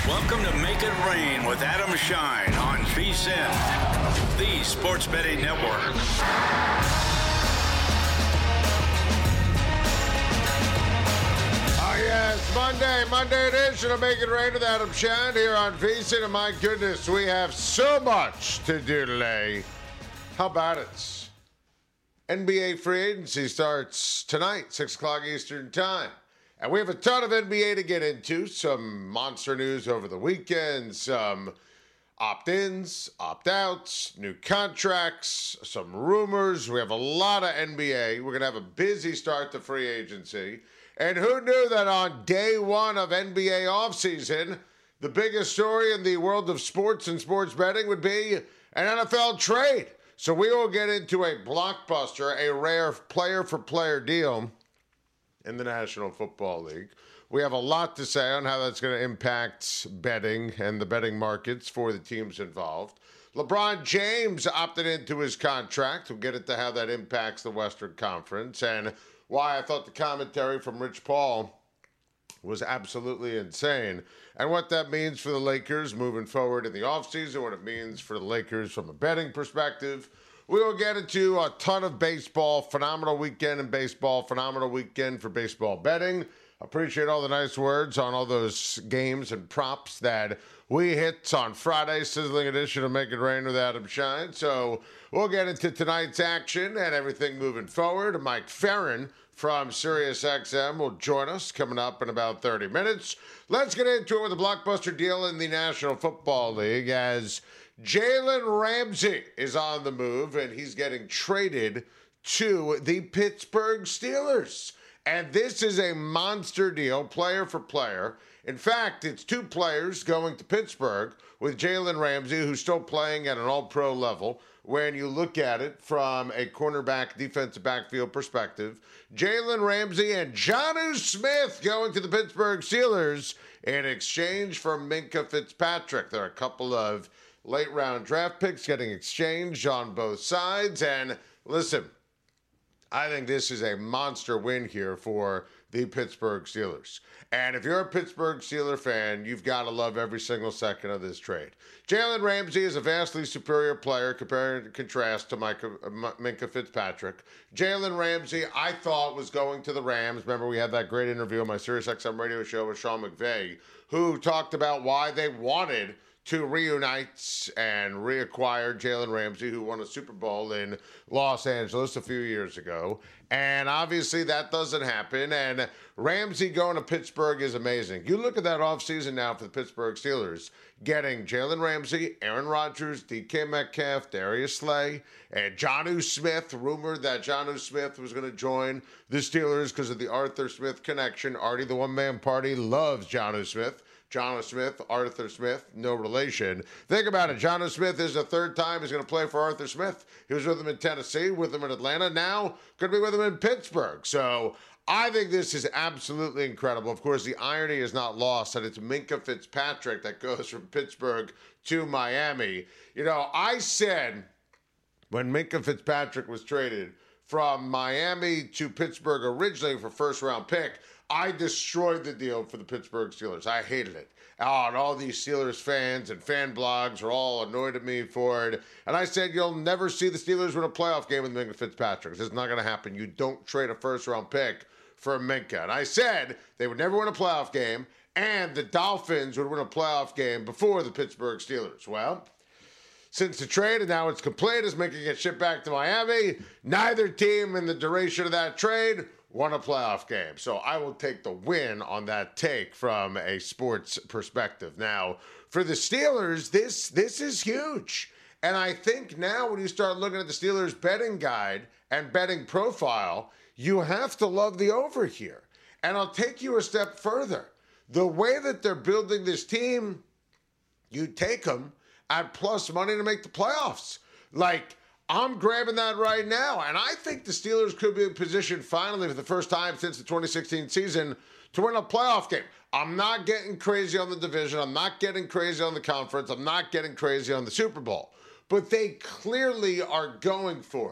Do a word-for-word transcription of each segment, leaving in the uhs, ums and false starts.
Welcome to Make It Rain with Adam Shine on VSiN, the Sports Betting Network. Oh, yes, Monday, Monday edition of Make It Rain with Adam Shine here on VSiN. And my goodness, we have so much to do today. How about it? N B A free agency starts tonight, six o'clock Eastern time. And we have a ton of N B A to get into, some monster news over the weekend, some opt-ins, opt-outs, new contracts, some rumors. We have a lot of N B A. We're going to have a busy start to free agency. And who knew that on day one of N B A offseason, the biggest story in the world of sports and sports betting would be an N F L trade. So we will get into a blockbuster, a rare player-for-player deal in the National Football League. We have a lot to say on how that's going to impact betting and the betting markets for the teams involved. LeBron James opted into his contract. We'll get into how that impacts the Western Conference and why I thought the commentary from Rich Paul was absolutely insane and what that means for the Lakers moving forward in the offseason, what it means for the Lakers from a betting perspective. We will get into a ton of baseball, phenomenal weekend in baseball, phenomenal weekend for baseball betting. Appreciate all the nice words on all those games and props that we hit on Friday's sizzling edition of Make It Rain with Adam Shine. So we'll get into tonight's action and everything moving forward. Mike Ferrin from SiriusXM will join us coming up in about thirty minutes. Let's get into it with a blockbuster deal in the National Football League as Jalen Ramsey is on the move, and he's getting traded to the Pittsburgh Steelers. And this is a monster deal, player for player. In fact, it's two players going to Pittsburgh with Jalen Ramsey, who's still playing at an all-pro level. When you look at it from a cornerback, defensive backfield perspective, Jalen Ramsey and Jonnu Smith going to the Pittsburgh Steelers in exchange for Minkah Fitzpatrick. There are a couple of late round draft picks getting exchanged on both sides. And listen, I think this is a monster win here for the Pittsburgh Steelers. And if you're a Pittsburgh Steelers fan, you've got to love every single second of this trade. Jalen Ramsey is a vastly superior player compared to contrast to Micah, Minkah Fitzpatrick. Jalen Ramsey, I thought, was going to the Rams. Remember, we had that great interview on my SiriusXM radio show with Sean McVay, who talked about why they wanted to reunite and reacquire Jalen Ramsey, who won a Super Bowl in Los Angeles a few years ago. And obviously that doesn't happen. And Ramsey going to Pittsburgh is amazing. You look at that offseason now for the Pittsburgh Steelers, getting Jalen Ramsey, Aaron Rodgers, D K Metcalf, Darius Slay, and Jonnu Smith. Rumored that Jonnu Smith was going to join the Steelers because of the Arthur Smith connection. Artie, the one-man party, loves Jonnu Smith. Jonnu Smith, Arthur Smith, no relation. Think about it. Jonnu Smith is the third time he's going to play for Arthur Smith. He was with him in Tennessee, with him in Atlanta. Now, going to be with him in Pittsburgh. So I think this is absolutely incredible. Of course, the irony is not lost that it's Minkah Fitzpatrick that goes from Pittsburgh to Miami. You know, I said when Minkah Fitzpatrick was traded from Miami to Pittsburgh originally for first-round pick, I destroyed the deal for the Pittsburgh Steelers. I hated it. Oh, and all these Steelers fans and fan blogs are all annoyed at me for it. And I said, you'll never see the Steelers win a playoff game with Minkah Fitzpatrick. This is not going to happen. You don't trade a first-round pick for Minkah. And I said they would never win a playoff game, and the Dolphins would win a playoff game before the Pittsburgh Steelers. Well, since the trade, and now it's complete, as Minkah gets shipped back to Miami, neither team in the duration of that trade won a playoff game. So I will take the win on that take from a sports perspective. Now, for the Steelers, this this is huge. And I think now when you start looking at the Steelers betting guide and betting profile, you have to love the over here. And I'll take you a step further. The way that they're building this team, you take them at plus money to make the playoffs. Like, I'm grabbing that right now, and I think the Steelers could be in position finally for the first time since the twenty sixteen season to win a playoff game. I'm not getting crazy on the division. I'm not getting crazy on the conference. I'm not getting crazy on the Super Bowl. But they clearly are going for it.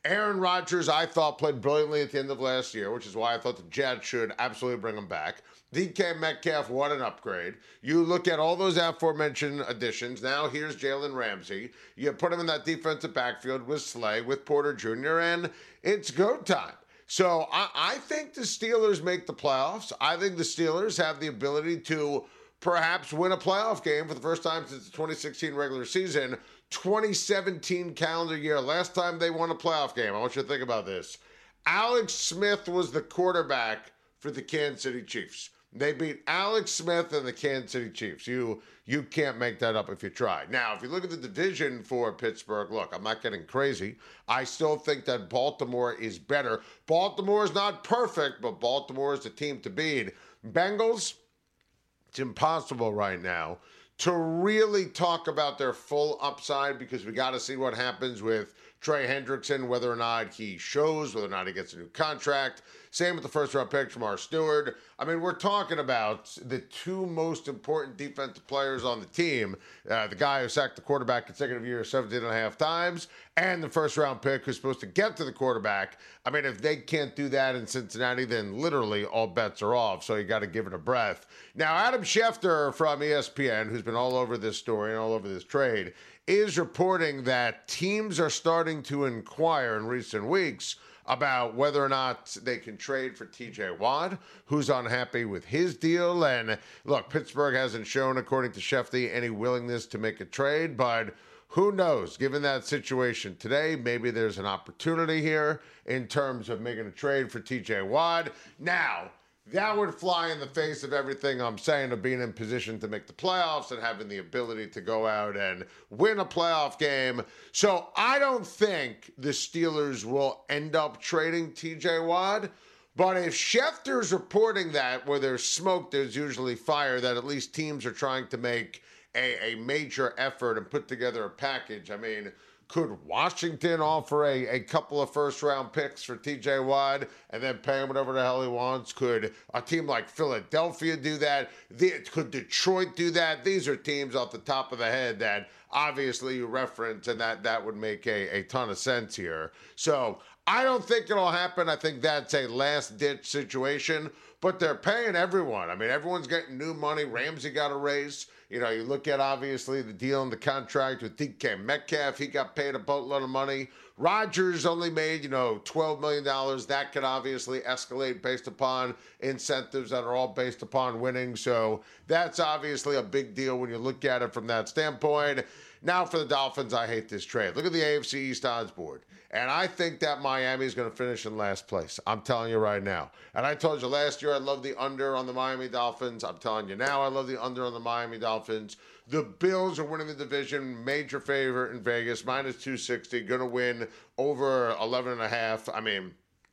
Aaron Rodgers, I thought, played brilliantly at the end of last year, which is why I thought the Jets should absolutely bring him back. D K Metcalf, what an upgrade. You look at all those aforementioned additions. Now here's Jalen Ramsey. You put him in that defensive backfield with Slay, with Porter Junior, and it's go time. So I, I think the Steelers make the playoffs. I think the Steelers have the ability to perhaps win a playoff game for the first time since the twenty sixteen regular season, twenty seventeen calendar year. Last time they won a playoff game. I want you to think about this. Alex Smith was the quarterback for the Kansas City Chiefs. They beat Alex Smith and the Kansas City Chiefs. You you can't make that up if you try. Now, if you look at the division for Pittsburgh, look, I'm not getting crazy. I still think that Baltimore is better. Baltimore is not perfect, but Baltimore is the team to beat. Bengals, it's impossible right now to really talk about their full upside because we got to see what happens with Trey Hendrickson, whether or not he shows, whether or not he gets a new contract. Same with the first-round pick, Jamar Stewart. I mean, we're talking about the two most important defensive players on the team, uh, the guy who sacked the quarterback consecutive years seventeen and a half times, and the first-round pick who's supposed to get to the quarterback. I mean, if they can't do that in Cincinnati, then literally all bets are off, so you got to give it a breath. Now, Adam Schefter from E S P N, who's been all over this story and all over this trade, is reporting that teams are starting to inquire in recent weeks about whether or not they can trade for T J Watt, who's unhappy with his deal. And look, Pittsburgh hasn't shown, according to Shefty, any willingness to make a trade, but who knows? Given that situation today, maybe there's an opportunity here in terms of making a trade for T J Watt. Now, that would fly in the face of everything I'm saying of being in position to make the playoffs and having the ability to go out and win a playoff game. So I don't think the Steelers will end up trading T J Watt. But if Schefter's reporting that where there's smoke, there's usually fire, that at least teams are trying to make a, a major effort and put together a package. I mean, could Washington offer a, a couple of first-round picks for T J Watt and then pay him whatever the hell he wants? Could a team like Philadelphia do that? The, could Detroit do that? These are teams off the top of the head that obviously you reference, and that, that would make a, a ton of sense here. So I don't think it'll happen. I think that's a last-ditch situation, but they're paying everyone. I mean, everyone's getting new money. Ramsey got a raise. You know, you look at, obviously, the deal in the contract with D K Metcalf. He got paid a boatload of money. Rodgers only made, you know, twelve million dollars. That could obviously escalate based upon incentives that are all based upon winning. So that's obviously a big deal when you look at it from that standpoint. Now for the Dolphins, I hate this trade. Look at the A F C East odds board. And I think that Miami is going to finish in last place. I'm telling you right now. And I told you last year I love the under on the Miami Dolphins. I'm telling you now I love the under on the Miami Dolphins. The Bills are winning the division. Major favorite in Vegas. minus two sixty. Going to win over eleven and a half. I mean,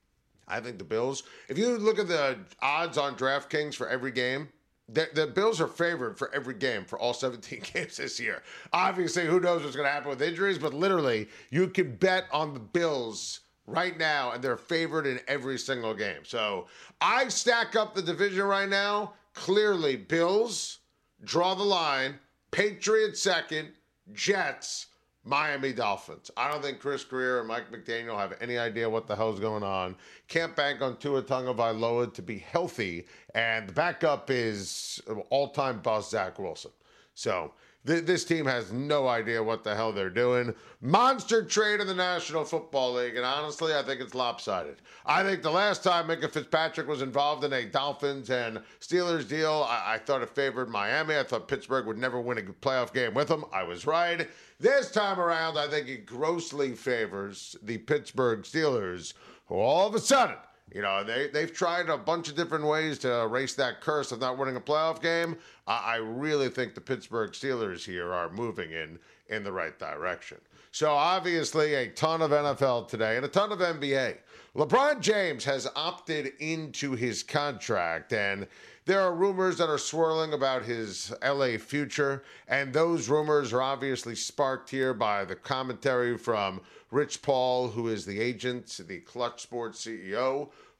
I think the Bills. If you look at the odds on DraftKings for every game, The, the Bills are favored for every game for all seventeen games this year. Obviously, who knows what's going to happen with injuries, but literally, you can bet on the Bills right now, and they're favored in every single game. So I stack up the division right now. Clearly, Bills, draw the line, Patriots second, Jets, Miami Dolphins. I don't think Chris Greer or Mike McDaniel have any idea what the hell's going on. Can't bank on Tua Tagovailoa to be healthy, and the backup is all-time boss Zach Wilson. So th- this team has no idea what the hell they're doing. Monster trade in the National Football League, and honestly, I think it's lopsided. I think the last time Minka Fitzpatrick was involved in a Dolphins and Steelers deal, I, I thought it favored Miami. I thought Pittsburgh would never win a playoff game with them. I was right. This time around, I think it grossly favors the Pittsburgh Steelers, who all of a sudden, you know, they, they've tried a bunch of different ways to erase that curse of not winning a playoff game. I, I really think the Pittsburgh Steelers here are moving in, in the right direction. So obviously a ton of N F L today and a ton of N B A. LeBron James has opted into his contract, and there are rumors that are swirling about his L A future, and those rumors are obviously sparked here by the commentary from Rich Paul, who is the agent, the Clutch Sports C E O,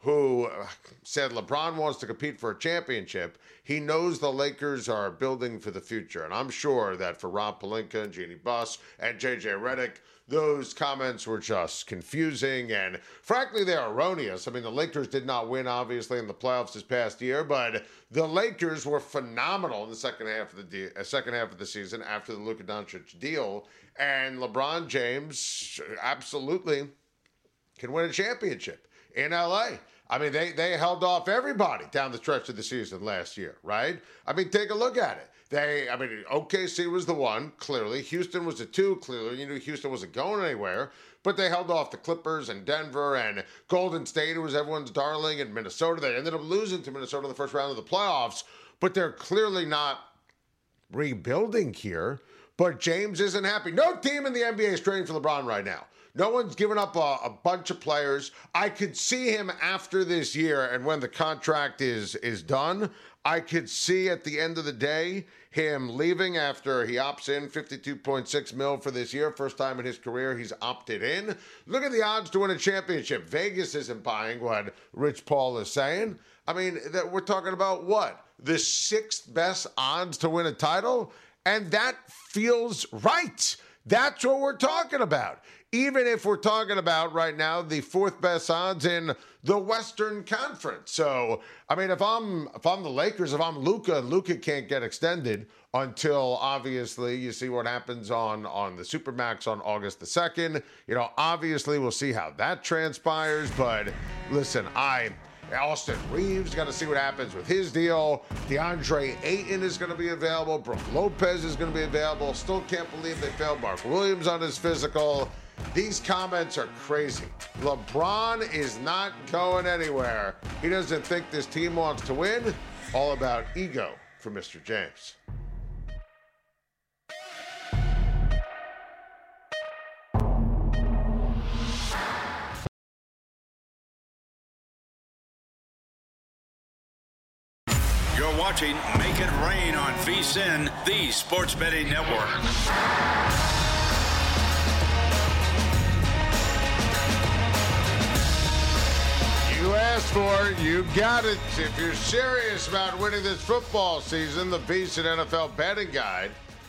who said LeBron wants to compete for a championship. He knows the Lakers are building for the future. And I'm sure that for Rob Pelinka and Jeannie Buss and J J Redick, those comments were just confusing and, frankly, they're erroneous. I mean, the Lakers did not win, obviously, in the playoffs this past year, but the Lakers were phenomenal in the second half of the de- uh, second half of the season after the Luka Doncic deal. And LeBron James absolutely can win a championship in L A. I mean, they, they held off everybody down the stretch of the season last year, right? I mean, take a look at it. They, I mean, O K C was the one, clearly. Houston was the two, clearly. You knew Houston wasn't going anywhere. But they held off the Clippers and Denver and Golden State, who was everyone's darling, and Minnesota. They ended up losing to Minnesota in the first round of the playoffs. But they're clearly not rebuilding here. But James isn't happy. No team in the N B A is trading for LeBron right now. No one's given up a, a bunch of players. I could see him after this year, and when the contract is is done, I could see at the end of the day him leaving after he opts in fifty-two point six mil for this year. First time in his career he's opted in. Look at the odds to win a championship. Vegas isn't buying what Rich Paul is saying. I mean, that we're talking about what? The sixth best odds to win a title? And that feels right. That's what we're talking about. Even if we're talking about right now the fourth best odds in the Western Conference. So, I mean, if I'm if I'm the Lakers, if I'm Luka, Luka can't get extended until obviously you see what happens on on the Supermax on August the second. You know, obviously we'll see how that transpires. But listen, I. Austin Reeves, got to see what happens with his deal. DeAndre Ayton is going to be available. Brook Lopez is going to be available. Still can't believe they failed Mark Williams on his physical. These comments are crazy. LeBron is not going anywhere. He doesn't think this team wants to win. All about ego for Mister James. You're watching Make It Rain on VSiN, the Sports Betting Network. You asked for it, you got it. If you're serious about winning this football season, the VSiN N F L Betting Guide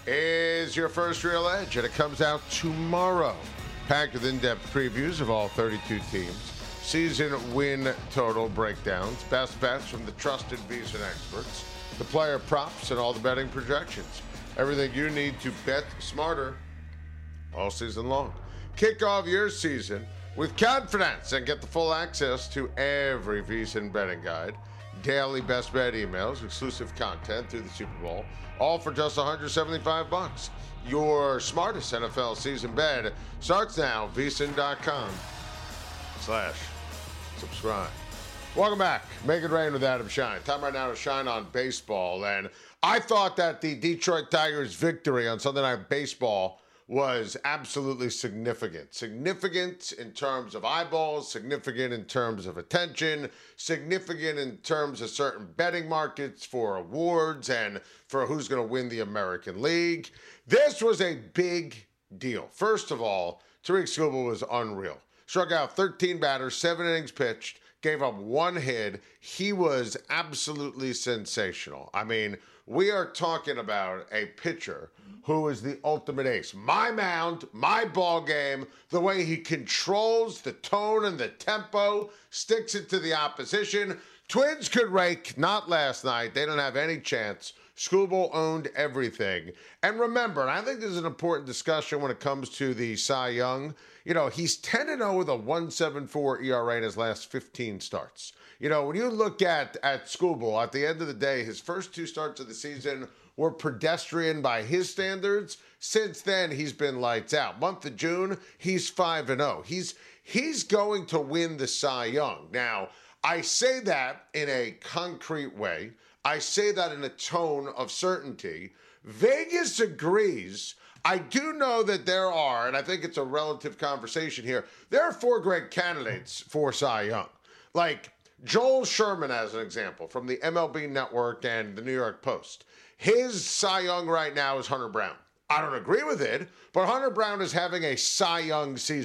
is your first real edge, and it comes out tomorrow. Packed with in-depth previews of all thirty-two teams. Season win total breakdowns, best bets from the trusted VSiN experts, the player props, and all the betting projections. Everything you need to bet smarter all season long. Kick off your season with confidence and get the full access to every VSiN betting guide, daily best bet emails, exclusive content through the Super Bowl, all for just one hundred seventy-five bucks. Your smartest N F L season bet starts now, VSiN.com slash subscribe. Welcome back. Make It Rain with Adam Shine. Time right now to shine on baseball. And I thought that the Detroit Tigers' victory on Sunday Night Baseball was absolutely significant. Significant in terms of eyeballs, significant in terms of attention, significant in terms of certain betting markets for awards and for who's going to win the American League. This was a big deal. First of all, Tariq Skubal was unreal. Struck out thirteen batters, seven innings pitched, gave up one hit. He was absolutely sensational. I mean, we are talking about a pitcher who is the ultimate ace. My mound, my ball game, the way he controls the tone and the tempo, sticks it to the opposition. Twins could rake, not last night. They don't have any chance. Skubal owned everything. And remember, and I think this is an important discussion when it comes to the Cy Young, you know, he's ten and oh with a one point seven four E R A in his last fifteen starts. You know, when you look at, at Skubal, at the end of the day, his first two starts of the season were pedestrian by his standards. Since then, he's been lights out. Month of June, he's five and oh. He's, he's going to win the Cy Young. Now, I say that in a concrete way. I say that in a tone of certainty. Vegas agrees. I do know that there are, and I think it's a relative conversation here, there are four great candidates for Cy Young. Like Joel Sherman, as an example, from the M L B Network and the New York Post. His Cy Young right now is Hunter Brown. I don't agree with it, but Hunter Brown is having a Cy Young season.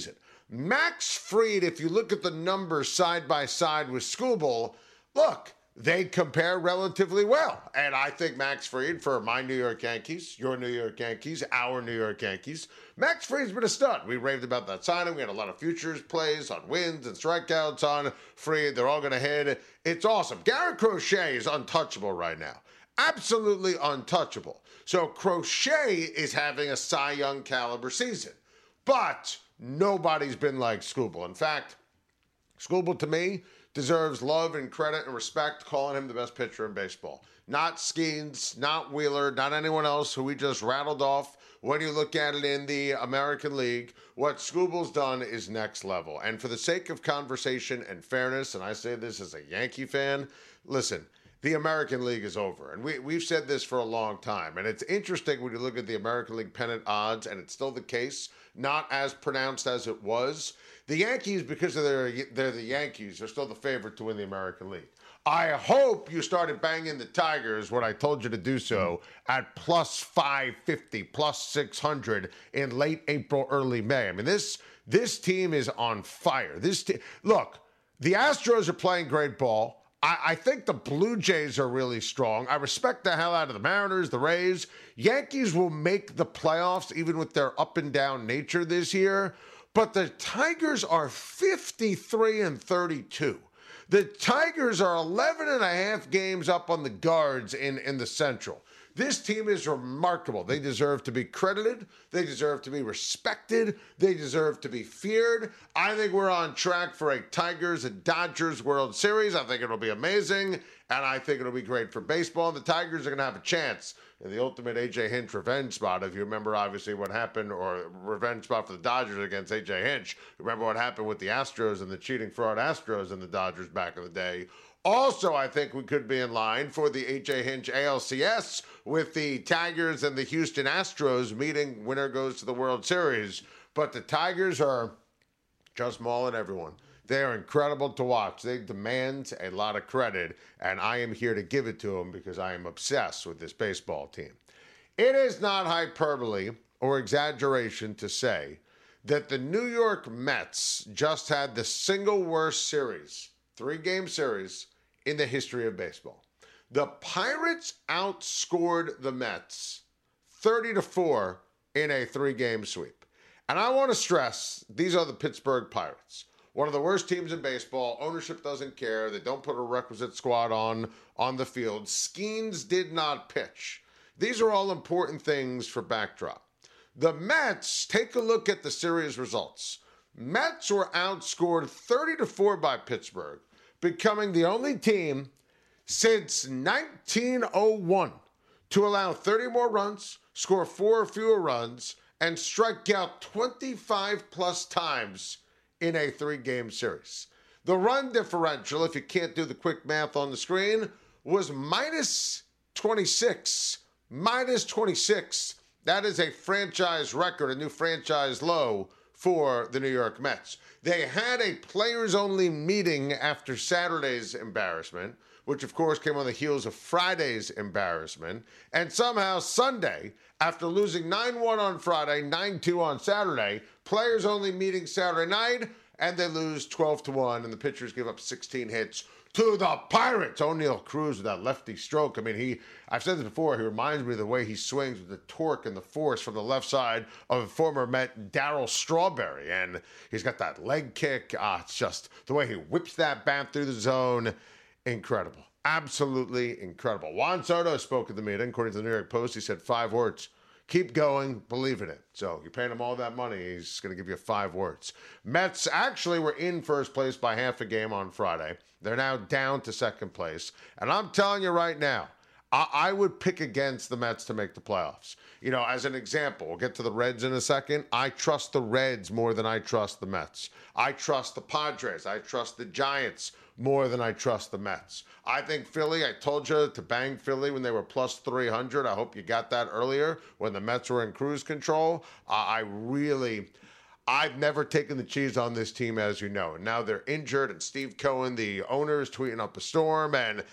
Max Fried, if you look at the numbers side by side with Skubal, look, they compare relatively well. And I think Max Fried, for my New York Yankees, your New York Yankees, our New York Yankees, Max Fried's been a stud. We raved about that signing. We had a lot of futures plays on wins and strikeouts on Fried. They're all going to hit. It's awesome. Garrett Crochet is untouchable right now. Absolutely untouchable. So Crochet is having a Cy Young caliber season. But nobody's been like Skubal. In fact, Skubal, to me, deserves love and credit and respect, calling him the best pitcher in baseball. Not Skeens, not Wheeler, not anyone else who we just rattled off. When you look at it in the American League, what Skubal's done is next level. And for the sake of conversation and fairness, and I say this as a Yankee fan, listen, the American League is over. And we, we've said this for a long time. And it's interesting when you look at the American League pennant odds, and it's still the case, not as pronounced as it was. The Yankees, because of their, they're the Yankees, are still the favorite to win the American League. I hope you started banging the Tigers when I told you to do so at plus five fifty, plus six hundred in late April, early May. I mean, this this team is on fire. This te- Look, the Astros are playing great ball. I, I think the Blue Jays are really strong. I respect the hell out of the Mariners, the Rays. Yankees will make the playoffs even with their up and down nature this year. But the Tigers are fifty-three and thirty-two. The Tigers are eleven and a half games up on the Guards in, in the Central. This team is remarkable. They deserve to be credited. They deserve to be respected. They deserve to be feared. I think we're on track for a Tigers and Dodgers World Series. I think it'll be amazing, and I think it'll be great for baseball. The Tigers are going to have a chance in the ultimate A J Hinch revenge spot. If you remember, obviously, what happened, or revenge spot for the Dodgers against A J Hinch. Remember what happened with the Astros and the cheating fraud Astros and the Dodgers back in the day. Also, I think we could be in line for the A J Hinch A L C S with the Tigers and the Houston Astros meeting. Winner goes to the World Series. But the Tigers are just mauling everyone. They are incredible to watch. They demand a lot of credit, and I am here to give it to them because I am obsessed with this baseball team. It is not hyperbole or exaggeration to say that the New York Mets just had the single worst series, three-game series, in the history of baseball. The Pirates outscored the Mets thirty to four in a three-game sweep. And I want to stress, these are the Pittsburgh Pirates. One of the worst teams in baseball. Ownership doesn't care. They don't put a requisite squad on, on the field. Skeens did not pitch. These are all important things for backdrop. The Mets, take a look at the series results. Mets were outscored thirty to four by Pittsburgh, becoming the only team since nineteen oh one to allow thirty more runs, score four or fewer runs, and strike out twenty-five plus times in a three-game series. The run differential, if you can't do the quick math on the screen, was minus twenty-six. Minus twenty-six. That is a franchise record, a new franchise low for the New York Mets. They had a players-only meeting after Saturday's embarrassment, which of course came on the heels of Friday's embarrassment. And somehow Sunday, after losing nine one on Friday, nine two on Saturday, players-only meeting Saturday night, and they lose twelve to one, and the pitchers give up sixteen hits to the Pirates. O'Neal Cruz with that lefty stroke. I mean, he, I've said this before, he reminds me of the way he swings with the torque and the force from the left side of former Met Darryl Strawberry. And he's got that leg kick. Ah, it's just the way he whips that bat through the zone. Incredible. Absolutely incredible. Juan Soto spoke at the meeting. According to the New York Post, he said five words. Keep going, believe in it. So you're paying him all that money, he's going to give you five words. Mets actually were in first place by half a game on Friday. They're now down to second place. And I'm telling you right now, I, I would pick against the Mets to make the playoffs. You know, as an example, we'll get to the Reds in a second. I trust the Reds more than I trust the Mets. I trust the Padres. I trust the Giants more than I trust the Mets. I think Philly, I told you to bang Philly when they were plus three hundred. I hope you got that earlier when the Mets were in cruise control. Uh, I really, I've never taken the cheese on this team, as you know. And now they're injured, and Steve Cohen, the owner, is tweeting up a storm. And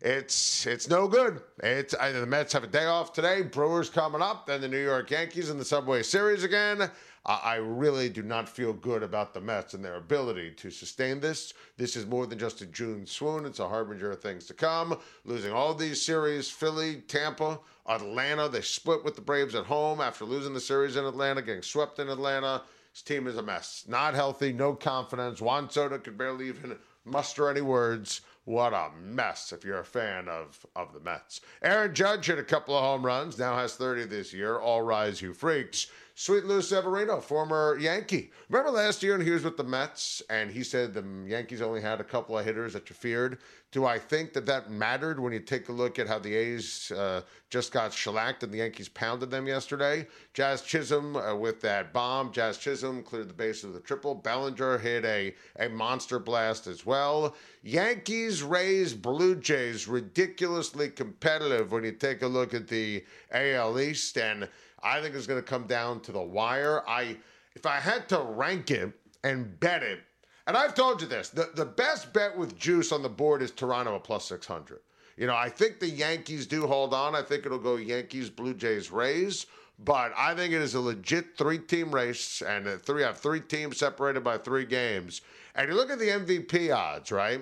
it's it's no good. It's I, the Mets have a day off today. Brewers coming up, then the New York Yankees in the Subway Series again. Uh, I really do not feel good about the Mets and their ability to sustain this. This is more than just a June swoon. It's a harbinger of things to come. Losing all these series, Philly, Tampa, Atlanta. They split with the Braves at home after losing the series in Atlanta, getting swept in Atlanta. This team is a mess. Not healthy, no confidence. Juan Soto could barely even muster any words. What a mess if you're a fan of, of the Mets. Aaron Judge hit a couple of home runs, now has thirty this year. All rise, you freaks. Sweet Lou Severino, former Yankee. Remember last year when he was with the Mets and he said the Yankees only had a couple of hitters that you feared? Do I think that that mattered when you take a look at how the A's uh, just got shellacked and the Yankees pounded them yesterday? Jazz Chisholm uh, with that bomb. Jazz Chisholm cleared the base of the triple. Bellinger hit a, a monster blast as well. Yankees, Rays, Blue Jays, ridiculously competitive when you take a look at the A L East, and I think it's going to come down to the wire. I, if I had to rank it and bet it, and I've told you this, the, the best bet with juice on the board is Toronto at plus six hundred. You know, I think the Yankees do hold on. I think it'll go Yankees, Blue Jays, Rays. But I think it is a legit three-team race, and three have three teams separated by three games. And you look at the M V P odds, right?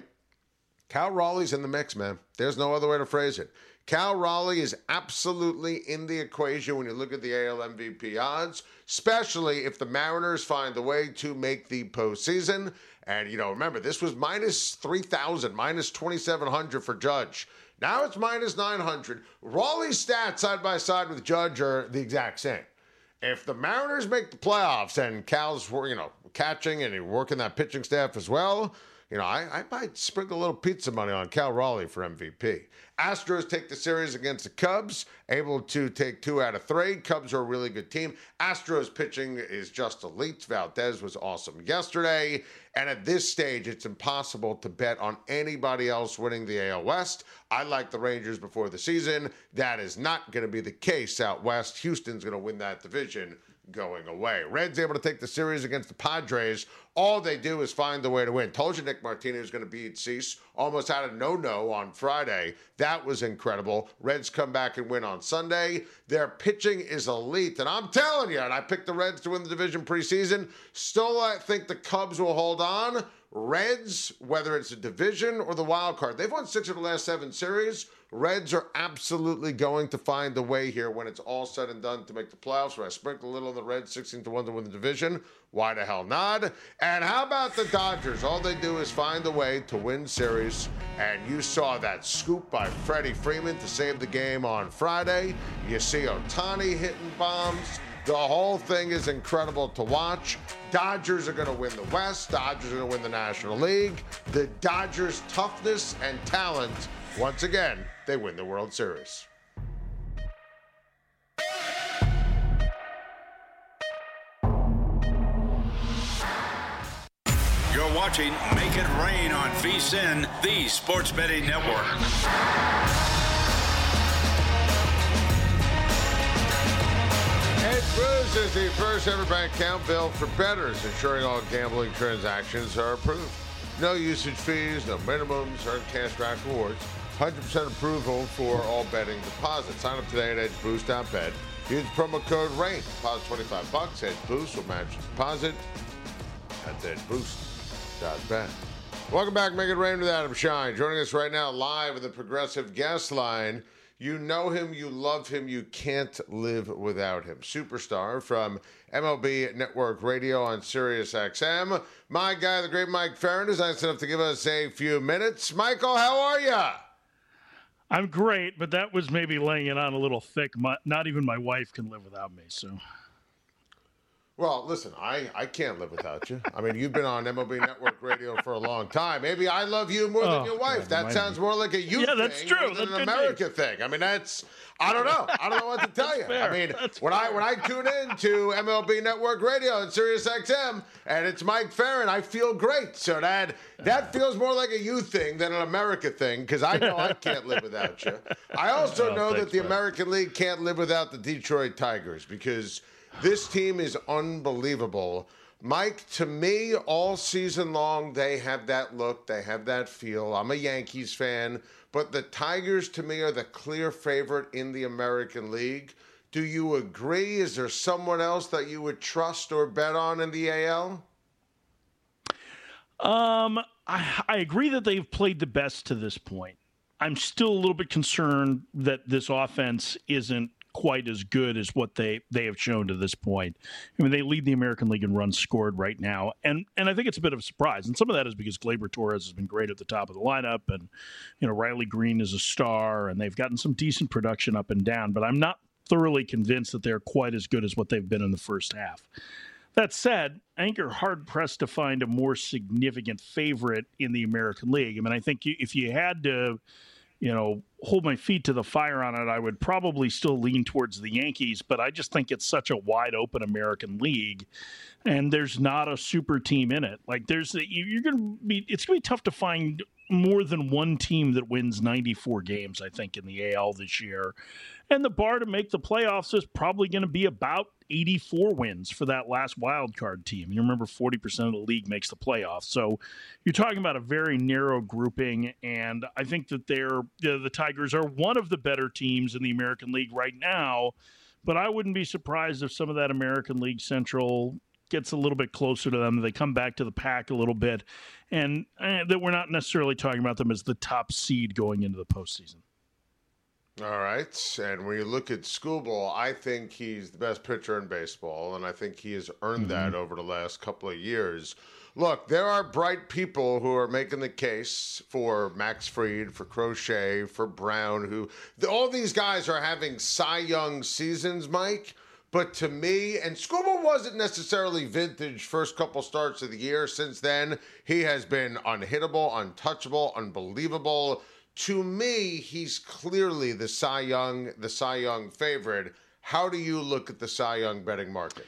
Cal Raleigh's in the mix, man. There's no other way to phrase it. Cal Raleigh is absolutely in the equation when you look at the A L M V P odds, especially if the Mariners find a way to make the postseason. And, you know, remember, this was minus three thousand, minus twenty-seven hundred for Judge. Now it's minus nine hundred. Raleigh's stats side by side with Judge are the exact same. If the Mariners make the playoffs and Cal's, you know, catching and working that pitching staff as well, you know, I, I might sprinkle a little pizza money on Cal Raleigh for M V P. Astros take the series against the Cubs, able to take two out of three. Cubs are a really good team. Astros pitching is just elite. Valdez was awesome yesterday. And at this stage, it's impossible to bet on anybody else winning the A L West. I like the Rangers before the season. That is not going to be the case out west. Houston's going to win that division going away. Reds able to take the series against the Padres. All they do is find the way to win. Told you Nick Martinez was going to beat Cease. Almost had a no-no on Friday. That was incredible. Reds come back and win on Sunday. Their pitching is elite. And I'm telling you, and I picked the Reds to win the division preseason. Still, I think the Cubs will hold on. Reds, whether it's a division or the wild card, they've won six of the last seven series. Reds are absolutely going to find a way here when it's all said and done to make the playoffs. Where I sprinkle a little on the Reds, sixteen to one to win the division. Why the hell not? And how about the Dodgers? All they do is find a way to win series. And you saw that scoop by Freddie Freeman to save the game on Friday. You see Ohtani hitting bombs. The whole thing is incredible to watch. Dodgers are going to win the West. Dodgers are going to win the National League. The Dodgers' toughness and talent, once again, they win the World Series. You're watching Make It Rain on VSiN, the Sports Betting Network. Bruce is the first ever bank account bill for bettors, ensuring all gambling transactions are approved. No usage fees, no minimums, earn cash back rewards. one hundred percent approval for all betting deposits. Sign up today at edge boost dot bet. Use promo code RAIN. Deposit twenty-five bucks. Edge Boost will match the deposit. That's edge boost dot bet. Welcome back, Make It Rain with Adam Shine. Joining us right now live in the Progressive Guest Line. You know him, you love him, you can't live without him. Superstar from M L B Network Radio on Sirius X M. My guy, the great Mike Ferrin, is nice enough to give us a few minutes. Michael, how are you? I'm great, but that was maybe laying it on a little thick. My, not even my wife can live without me, so... Well, listen, I, I can't live without you. I mean, you've been on M L B Network Radio for a long time. Maybe I love you more than oh, your wife. God, that sounds more like a you yeah, thing that's true. more than that an America be. thing. I mean, that's, I don't know. I don't know what to tell you. Fair. I mean, that's when fair. I when I tune in to M L B Network Radio and Sirius X M, and it's Mike Ferrin, I feel great. So that that feels more like a you thing than an America thing, because I know I can't live without you. I also oh, know thanks, that the man. American League can't live without the Detroit Tigers, because this team is unbelievable. Mike, to me, all season long, they have that look. They have that feel. I'm a Yankees fan, but the Tigers, to me, are the clear favorite in the American League. Do you agree? Is there someone else that you would trust or bet on in the A L? Um, I, I agree that they've played the best to this point. I'm still a little bit concerned that this offense isn't quite as good as what they, they have shown to this point. I mean, they lead the American League in runs scored right now, and and I think it's a bit of a surprise. And some of that is because Gleyber Torres has been great at the top of the lineup, and you know Riley Green is a star, and they've gotten some decent production up and down. But I'm not thoroughly convinced that they're quite as good as what they've been in the first half. That said, I think you're hard-pressed to find a more significant favorite in the American League. I mean, I think you, if you had to, you know, hold my feet to the fire on it, I would probably still lean towards the Yankees, but I just think it's such a wide-open American League, and there's not a super team in it. Like, there's you're going to be – it's going to be tough to find more than one team that wins ninety-four games, I think, in the A L this year. And the bar to make the playoffs is probably going to be about eighty-four wins for that last wild card team. You remember forty percent of the league makes the playoffs. So you're talking about a very narrow grouping, and I think that they're the, the Tigers are one of the better teams in the American League right now, but I wouldn't be surprised if some of that American League Central gets a little bit closer to them. They come back to the pack a little bit, and, and that we're not necessarily talking about them as the top seed going into the postseason. All right, and when you look at Skubal, I think he's the best pitcher in baseball, and I think he has earned mm-hmm. that over the last couple of years. Look, there are bright people who are making the case for Max Fried, for Crochet, for Brown, who all these guys are having Cy Young seasons, Mike. But to me, and Skubal wasn't necessarily vintage first couple starts of the year. Since then, he has been unhittable, untouchable, unbelievable. To me, he's clearly the Cy Young, the Cy Young favorite. How do you look at the Cy Young betting market?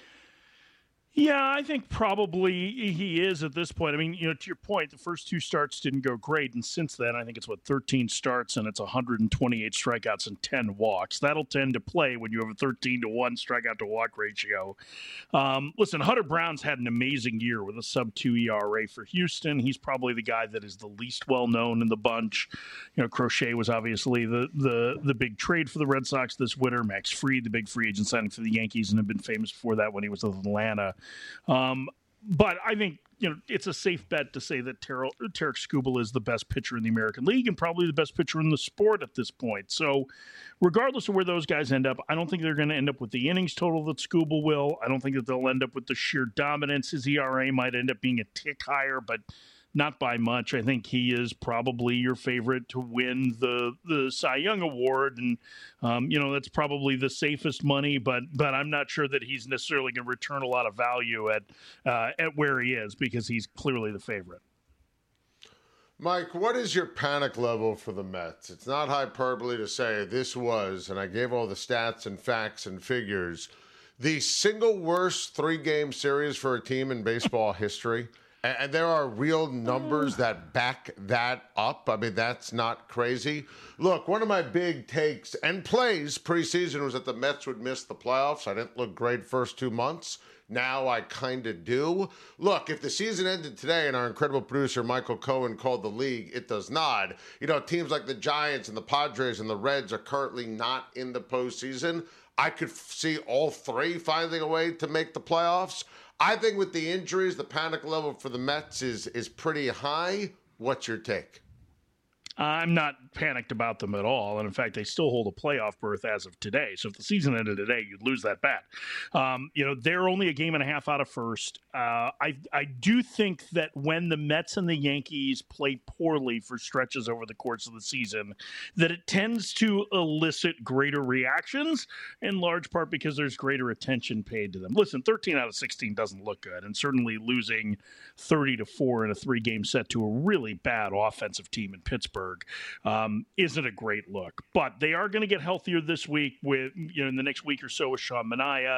Yeah, I think probably he is at this point. I mean, you know, to your point, the first two starts didn't go great. And since then, I think it's, what, thirteen starts and it's one hundred twenty-eight strikeouts and ten walks. That'll tend to play when you have a thirteen to one strikeout to walk ratio. Um, listen, Hunter Brown's had an amazing year with a sub two E R A for Houston. He's probably the guy that is the least well known in the bunch. You know, Crochet was obviously the, the, the big trade for the Red Sox this winter. Max Fried, the big free agent signing for the Yankees, and had been famous for that when he was with Atlanta. Um, but I think, you know, it's a safe bet to say that Ter- Tarik Skubal is the best pitcher in the American League and probably the best pitcher in the sport at this point. So regardless of where those guys end up, I don't think they're going to end up with the innings total that Skubal will. I don't think that they'll end up with the sheer dominance. His E R A might end up being a tick higher, but not by much. I think he is probably your favorite to win the the Cy Young Award, and um, you know that's probably the safest money. But but I'm not sure that he's necessarily going to return a lot of value at uh, at where he is because he's clearly the favorite. Mike, what is your panic level for the Mets? It's not hyperbole to say this was, and I gave all the stats and facts and figures, the single worst three-game series for a team in baseball history. And there are real numbers that back that up. I mean, that's not crazy. Look, one of my big takes and plays preseason was that the Mets would miss the playoffs. I didn't look great first two months. Now I kind of do. Look, if the season ended today and our incredible producer Michael Cohen called the league, it does not. You know, teams like the Giants and the Padres and the Reds are currently not in the postseason. I could see all three finding a way to make the playoffs. I think with the injuries, the panic level for the Mets is is pretty high. What's your take? I'm not panicked about them at all. And in fact, they still hold a playoff berth as of today. So if the season ended today, you'd lose that bet. Um, you know, they're only a game and a half out of first. Uh, I, I do think that when the Mets and the Yankees play poorly for stretches over the course of the season, that it tends to elicit greater reactions, in large part because there's greater attention paid to them. Listen, thirteen out of sixteen doesn't look good. And certainly losing thirty to four in a three-game set to a really bad offensive team in Pittsburgh Um, isn't a great look, but they are going to get healthier this week with, you know, in the next week or so with Sean Manaea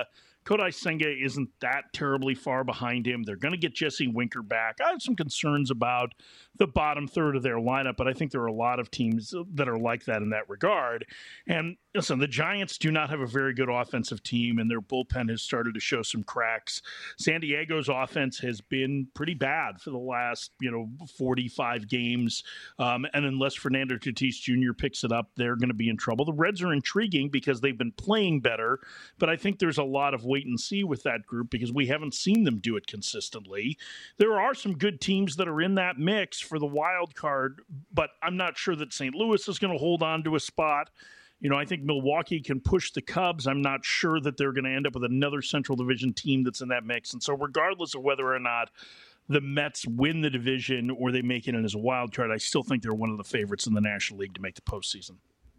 Kodai Senga isn't that terribly far behind him. They're going to get Jesse Winker back. I have some concerns about the bottom third of their lineup, but I think there are a lot of teams that are like that in that regard. And listen, the Giants do not have a very good offensive team, and their bullpen has started to show some cracks. San Diego's offense has been pretty bad for the last, you know, forty-five games. Um, and unless Fernando Tatis Junior picks it up, they're going to be in trouble. The Reds are intriguing because they've been playing better, but I think there's a lot of wait and see with that group because we haven't seen them do it consistently. There are some good teams that are in that mix for the wild card, but I'm not sure that Saint Louis is going to hold on to a spot. You know, I think Milwaukee can push the Cubs. I'm not sure that they're going to end up with another Central Division team that's in that mix. And so regardless of whether or not the Mets win the division or they make it in as a wild card, I still think they're one of the favorites in the National League to make the postseason.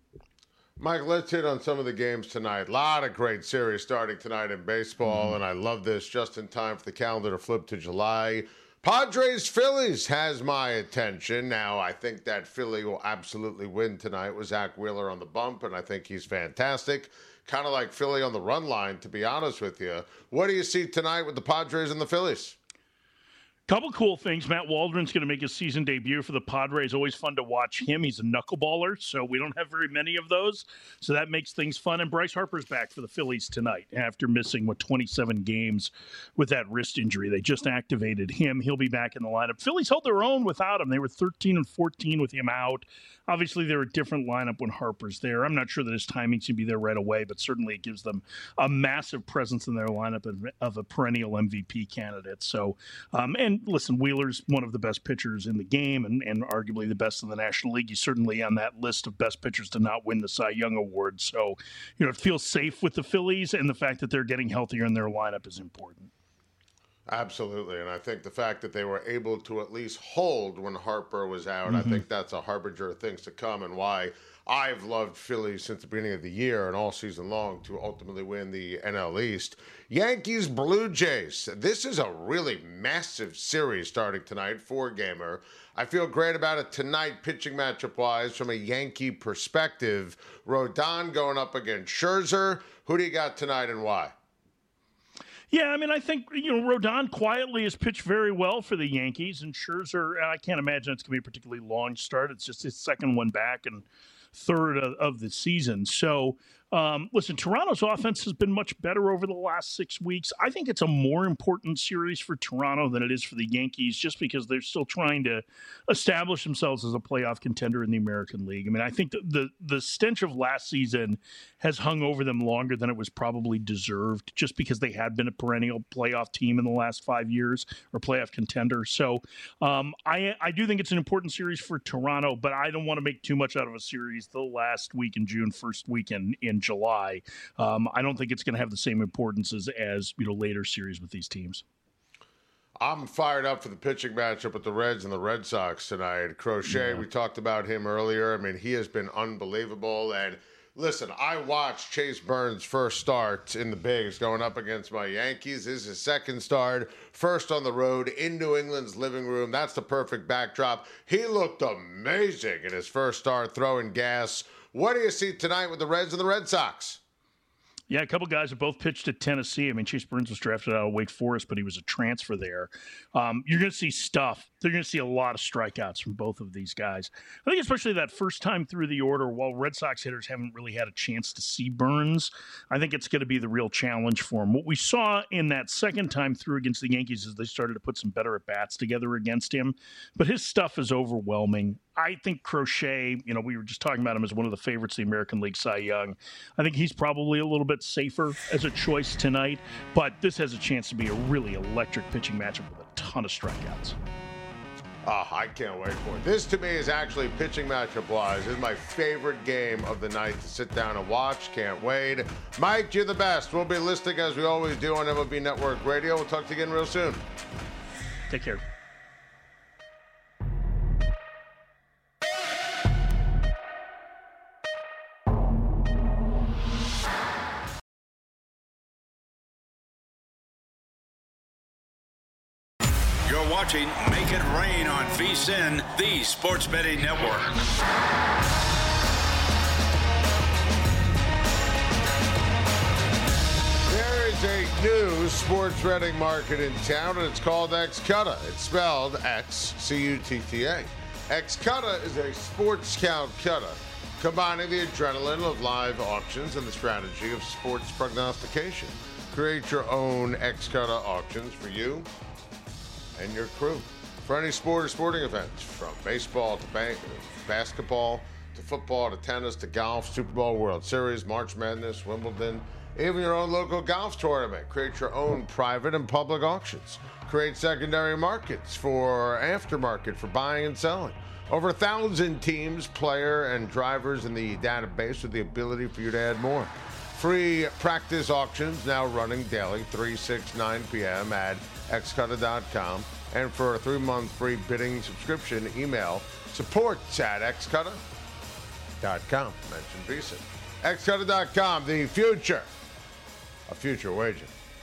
Mike, let's hit on some of the games tonight. A lot of great series starting tonight in baseball, mm-hmm. and I love this just in time for the calendar to flip to July. Padres-Phillies has my attention. Now, I think that Philly will absolutely win tonight with Zach Wheeler on the bump, and I think he's fantastic. Kind of like Philly on the run line, to be honest with you. What do you see tonight with the Padres and the Phillies? Couple cool things. Matt Waldron's going to make his season debut for the Padres. Always fun to watch him. He's a knuckleballer, so we don't have very many of those. So that makes things fun. And Bryce Harper's back for the Phillies tonight after missing, what, twenty-seven games with that wrist injury. They just activated him. He'll be back in the lineup. Phillies held their own without him. They were thirteen and fourteen with him out. Obviously, they're a different lineup when Harper's there. I'm not sure that his timing's going to be there right away, but certainly it gives them a massive presence in their lineup of, of a perennial M V P candidate. So, um, and listen, Wheeler's one of the best pitchers in the game and, and arguably the best in the National League. He's certainly on that list of best pitchers to not win the Cy Young Award. So, you know, it feels safe with the Phillies, and the fact that they're getting healthier in their lineup is important. Absolutely, and I think the fact that they were able to at least hold when Harper was out, mm-hmm. I think that's a harbinger of things to come, and why I've loved Philly since the beginning of the year and all season long to ultimately win the N L East. Yankees, Blue Jays. This is a really massive series starting tonight, four-gamer. I feel great about it tonight, pitching matchup-wise, from a Yankee perspective. Rodon going up against Scherzer. Who do you got tonight and why? Yeah, I mean, I think, you know, Rodon quietly has pitched very well for the Yankees, and Scherzer, I can't imagine it's going to be a particularly long start. It's just his second one back and third of, of the season. So, um, listen, Toronto's offense has been much better over the last six weeks. I think it's a more important series for Toronto than it is for the Yankees, just because they're still trying to establish themselves as a playoff contender in the American League. I mean, I think the, the, the stench of last season has hung over them longer than it was probably deserved, just because they had been a perennial playoff team in the last five years or playoff contender. So um, I, I do think it's an important series for Toronto, but I don't want to make too much out of a series the last week in June, first weekend in July. Um, I don't think it's going to have the same importance as, as you know later series with these teams. I'm fired up for the pitching matchup with the Reds and the Red Sox tonight. Crochet, yeah. We talked about him earlier. I mean, he has been unbelievable. And listen, I watched Chase Burns' first start in the bigs going up against my Yankees. This is his second start, first on the road in New England's living room. That's the perfect backdrop. He looked amazing in his first start, throwing gas. What do you see tonight with the Reds and the Red Sox? Yeah, a couple guys have both pitched at Tennessee. I mean, Chase Burns was drafted out of Wake Forest, but he was a transfer there. Um, you're going to see stuff. They're going to see a lot of strikeouts from both of these guys. I think especially that first time through the order, while Red Sox hitters haven't really had a chance to see Burns, I think it's going to be the real challenge for him. What we saw in that second time through against the Yankees is they started to put some better at-bats together against him, but his stuff is overwhelming. I think Crochet, you know, we were just talking about him as one of the favorites of the American League Cy Young. I think he's probably a little bit safer as a choice tonight, but this has a chance to be a really electric pitching matchup with a ton of strikeouts. Oh, I can't wait for it. This, to me, is actually pitching matchup-wise. This is my favorite game of the night to sit down and watch. Can't wait. Mike, you're the best. We'll be listening, as we always do, on M L B Network Radio. We'll talk to you again real soon. Take care. Watching Make It Rain on VSiN, the Sports Betting Network. There is a new sports betting market in town, and it's called Xcutta. It's spelled X C U T T A. Xcutta is a sports count cutter, combining the adrenaline of live auctions and the strategy of sports prognostication. Create your own Xcutta auctions for you and your crew for any sport or sporting events, from baseball to ba- basketball to football to tennis to golf, Super Bowl, World Series, March Madness, Wimbledon, even your own local golf tournament. Create your own private and public auctions. Create secondary markets for aftermarket for buying and selling. Over a thousand teams, player, and drivers in the database with the ability for you to add more. Free practice auctions now running daily, three, six, nine p.m. at xcutta dot com. And for a three-month free bidding subscription, email supports at xcutta dot com. Mention Visa. xcutta dot com, the future of future wagering.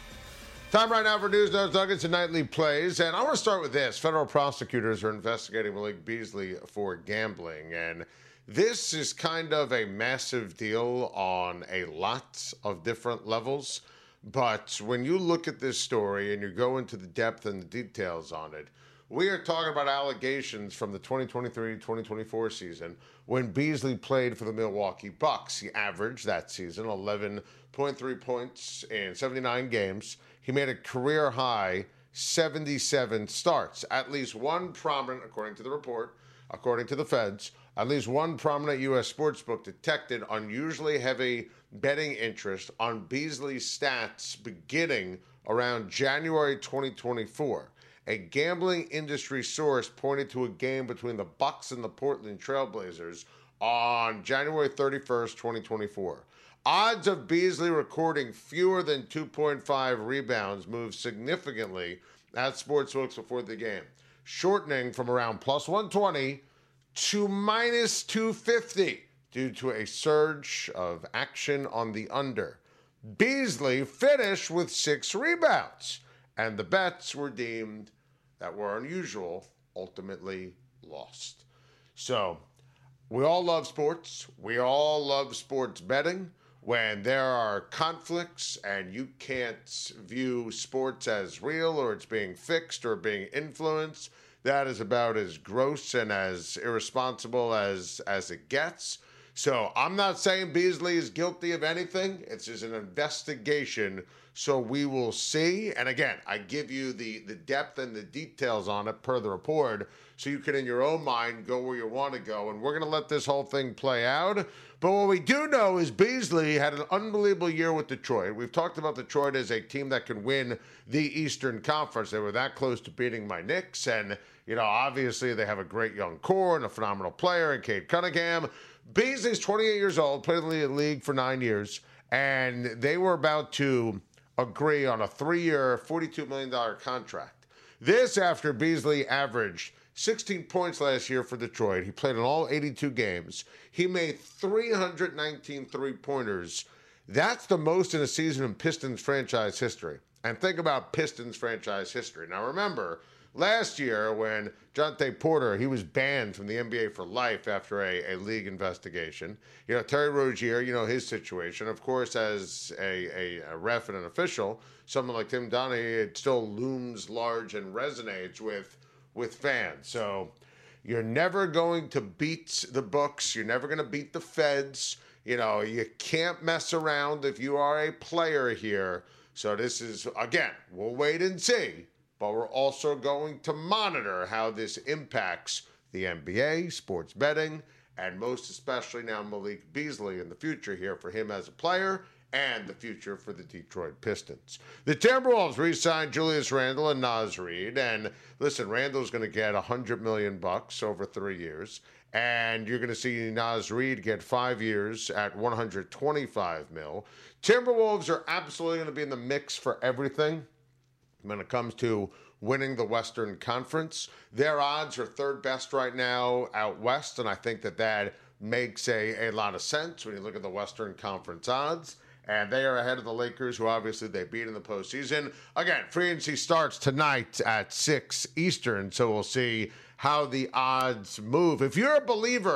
Time right now for News, Notes, Nuggets, and Nightly Plays. And I want to start with this. Federal prosecutors are investigating Malik Beasley for gambling. And this is kind of a massive deal on a lot of different levels. But when you look at this story and you go into the depth and the details on it, we are talking about allegations from the twenty twenty-three twenty twenty-four season when Beasley played for the Milwaukee Bucks. He averaged that season eleven point three points in seventy-nine games. He made a career high seventy-seven starts. At least one prominent, according to the report, according to the feds, at least one prominent U S sportsbook detected unusually heavy betting interest on Beasley's stats beginning around January twenty twenty-four. A gambling industry source pointed to a game between the Bucks and the Portland Trailblazers on January thirty-first, twenty twenty-four. Odds of Beasley recording fewer than two point five rebounds moved significantly at sportsbooks before the game, shortening from around plus one twenty to minus two fifty due to a surge of action on the under. Beasley finished with six rebounds, and the bets were deemed that were unusual, ultimately lost. So, we all love sports. We all love sports betting. When there are conflicts and you can't view sports as real, or it's being fixed or being influenced, that is about as gross and as irresponsible as, as it gets. So I'm not saying Beasley is guilty of anything. It's just an investigation, so we will see. And again, I give you the, the depth and the details on it per the report, so you can, in your own mind, go where you want to go. And we're going to let this whole thing play out. But what we do know is Beasley had an unbelievable year with Detroit. We've talked about Detroit as a team that can win the Eastern Conference. They were that close to beating my Knicks. And, you know, obviously they have a great young core and a phenomenal player in Cade Cunningham. Beasley's twenty-eight years old, played in the league for nine years, and they were about to agree on a three-year, forty-two million dollars contract. This after Beasley averaged sixteen points last year for Detroit. He played in all eighty-two games. He made three hundred nineteen three-pointers. That's the most in a season in Pistons franchise history. And think about Pistons franchise history. Now remember, last year when Jonte Porter, he was banned from the N B A for life after a, a league investigation. You know, Terry Rozier, you know his situation. Of course, as a, a, a ref and an official, someone like Tim Donaghy, it still looms large and resonates with with fans. So you're never going to beat the books. You're never going to beat the feds. You know, you can't mess around if you are a player here. So this is, again, we'll wait and see. But we're also going to monitor how this impacts the N B A, sports betting, and most especially now Malik Beasley in the future here for him as a player and the future for the Detroit Pistons. The Timberwolves re-signed Julius Randle and Naz Reid. And listen, Randle's going to get one hundred million bucks over three years. And you're going to see Naz Reid get five years at one hundred twenty-five mil. Timberwolves are absolutely going to be in the mix for everything when it comes to winning the Western Conference. Their odds are third best right now out west, and I think that that makes a, a lot of sense when you look at the Western Conference odds. And they are ahead of the Lakers, who obviously they beat in the postseason. Again, free agency starts tonight at six Eastern, so we'll see how the odds move. If you're a believer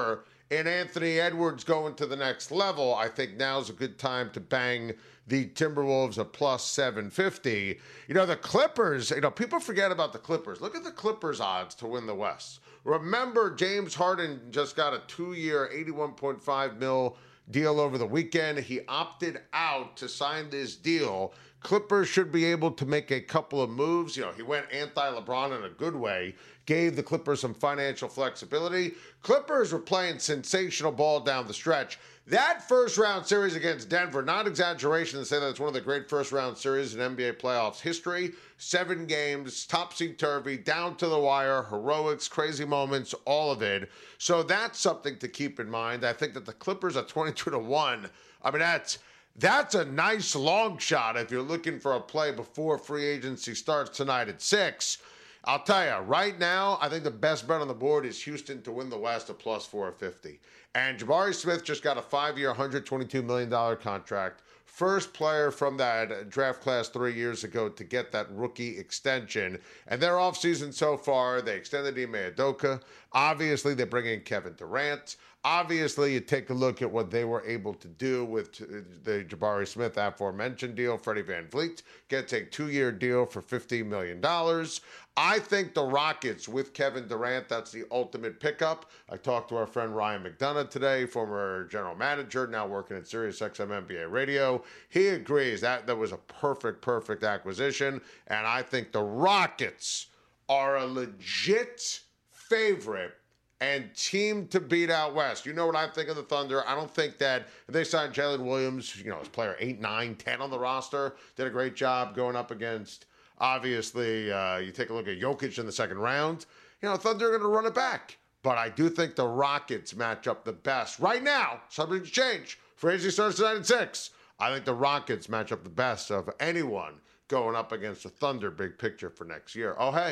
and Anthony Edwards going to the next level, I think now's a good time to bang the Timberwolves a plus seven fifty. You know, the Clippers, you know, people forget about the Clippers. Look at the Clippers odds to win the West. Remember, James Harden just got a two-year, eighty-one point five mil deal over the weekend. He opted out to sign this deal. Clippers should be able to make a couple of moves. You know, he went anti-LeBron in a good way, gave the Clippers some financial flexibility. Clippers were playing sensational ball down the stretch. That first-round series against Denver, not exaggeration to say that it's one of the great first-round series in N B A playoffs history. Seven games, topsy-turvy, down to the wire, heroics, crazy moments, all of it. So that's something to keep in mind. I think that the Clippers are twenty-two to one. I mean, that's... That's a nice long shot if you're looking for a play before free agency starts tonight at six. I'll tell you, right now, I think the best bet on the board is Houston to win the West at plus four fifty. And Jabari Smith just got a five-year, one hundred twenty-two million dollars contract. First player from that draft class three years ago to get that rookie extension. And their offseason so far, they extended Ime Udoka. Obviously, they bring in Kevin Durant. Obviously, you take a look at what they were able to do with the Jabari Smith aforementioned deal. Freddie VanVleet gets a two-year deal for fifteen million dollars. I think the Rockets with Kevin Durant, that's the ultimate pickup. I talked to our friend Ryan McDonough today, former general manager, now working at SiriusXM N B A Radio. He agrees that that was a perfect, perfect acquisition. And I think the Rockets are a legit favorite and team to beat out West. You know what I think of the Thunder. I don't think that if they signed Jalen Williams, you know, as player eight, nine, ten on the roster, did a great job going up against, obviously, uh, you take a look at Jokic in the second round. You know, Thunder are going to run it back. But I do think the Rockets match up the best. Right now, subject to change. Free agency starts tonight at six. I think the Rockets match up the best of anyone going up against the Thunder, big picture for next year. Oh, hey,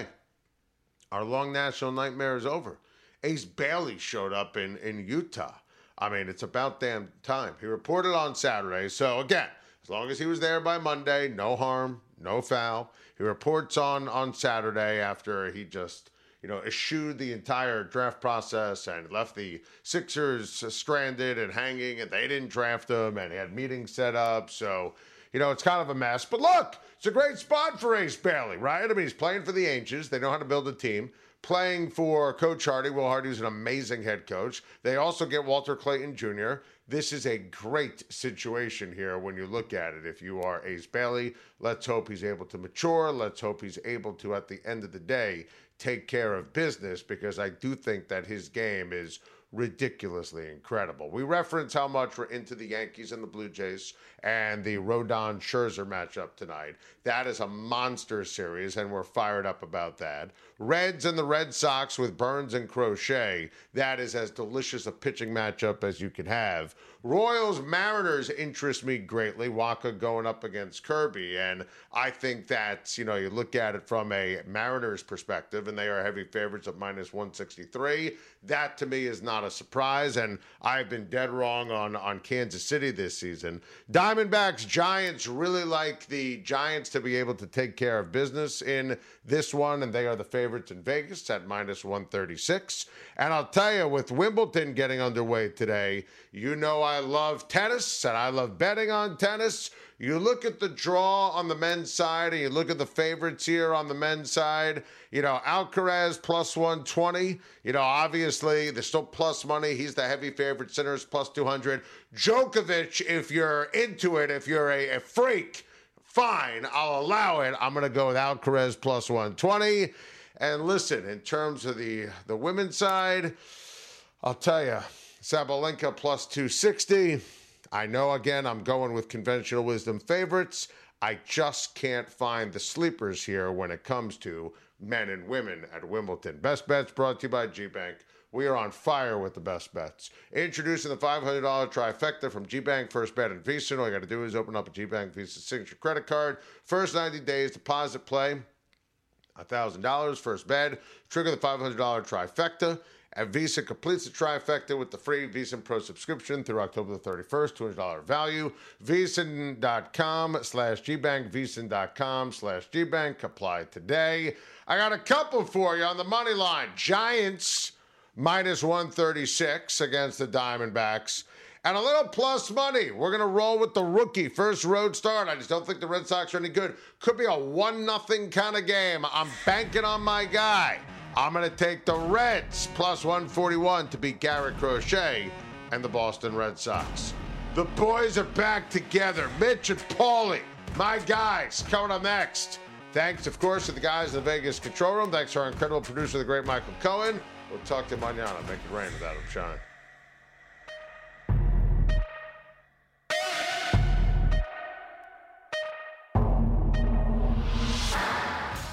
our long national nightmare is over. Ace Bailey showed up in, in Utah. I mean, it's about damn time. He reported on Saturday. So, again, as long as he was there by Monday, no harm, no foul. He reports on, on Saturday after he just, you know, eschewed the entire draft process and left the Sixers stranded and hanging, and they didn't draft him, and he had meetings set up. So, you know, it's kind of a mess. But look, it's a great spot for Ace Bailey, right? I mean, he's playing for the Angels. They know how to build a team. Playing for Coach Hardy. Will Hardy's an amazing head coach. They also get Walter Clayton Junior This is a great situation here when you look at it. If you are Ace Bailey, let's hope he's able to mature. Let's hope he's able to, at the end of the day, take care of business, because I do think that his game is ridiculously incredible. We reference how much we're into the Yankees and the Blue Jays and the Rodon Scherzer matchup tonight. That is a monster series, and we're fired up about that. Reds and the Red Sox with Burns and Crochet. That is as delicious a pitching matchup as you can have. Royals Mariners interest me greatly. Waka going up against Kirby, and I think that, you know, you look at it from a Mariners perspective, and they are heavy favorites at minus one sixty-three. That to me is not a surprise, and I've been dead wrong on, on Kansas City this season. Diamondbacks Giants, really like the Giants to be able to take care of business in this one, and they are the favorites in Vegas at minus one thirty-six. And I'll tell you, with Wimbledon getting underway today, you know I love tennis, and I love betting on tennis. You look at the draw on the men's side, and you look at the favorites here on the men's side. You know, Alcaraz plus one twenty. You know, obviously, there's still plus money. He's the heavy favorite. Sinners plus two hundred. Djokovic, if you're into it, if you're a, a freak, fine, I'll allow it. I'm going to go with Alcaraz plus one twenty. And listen, in terms of the, the women's side, I'll tell you, Sabalenka plus two sixty. I know, again, I'm going with conventional wisdom favorites. I just can't find the sleepers here when it comes to men and women at Wimbledon. Best Bets brought to you by G-Bank. We are on fire with the best bets. Introducing the five hundred dollars trifecta from G-Bank, First Bet, and Visa. All you got to do is open up a G-Bank Visa signature credit card. First ninety days deposit play, one thousand dollars. First bet, trigger the five hundred dollars trifecta. And Visa completes the trifecta with the free Visa Pro subscription through October the thirty-first, two hundred dollars value. Visa.com slash GBank, Visa.com slash GBank. Apply today. I got a couple for you on the money line. Giants minus one thirty-six against the Diamondbacks. And a little plus money. We're going to roll with the rookie. First road start. I just don't think the Red Sox are any good. Could be a one nothing kind of game. I'm banking on my guy. I'm going to take the Reds plus one forty-one to beat Garrett Crochet and the Boston Red Sox. The boys are back together. Mitch and Paulie, my guys, coming up next. Thanks, of course, to the guys in the Vegas control room. Thanks to our incredible producer, the great Michael Cohen. We'll talk to you mañana. Make it rain with Adam Shine.